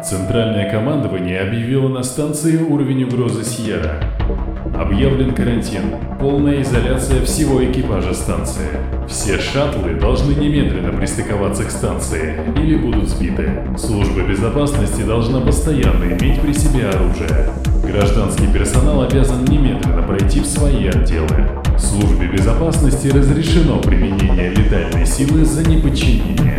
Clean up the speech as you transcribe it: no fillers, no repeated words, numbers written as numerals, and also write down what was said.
Центральное командование объявило на станции уровень угрозы Сьерра. Объявлен карантин, полная изоляция всего экипажа станции. Все шаттлы должны немедленно пристыковаться к станции или будут сбиты. Служба безопасности должна постоянно иметь при себе оружие. Гражданский персонал обязан немедленно пройти в свои отделы. Службе безопасности разрешено применение летальной силы за неподчинение.